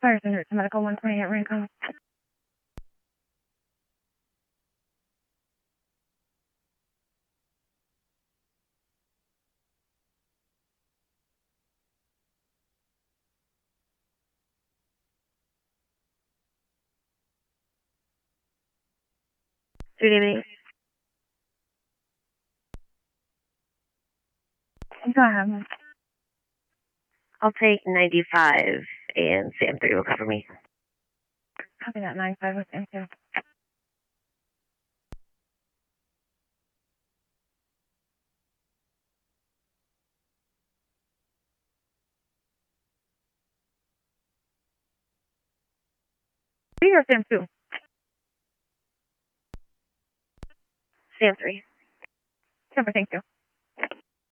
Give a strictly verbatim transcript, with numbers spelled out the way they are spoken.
Fire Center to Medical one twenty at Rincon. Good evening. Go ahead. I'll take ninety-five, and Sam three will cover me. Copy that, nine five with M two. three or Sam two? Sam three. Super, thank you.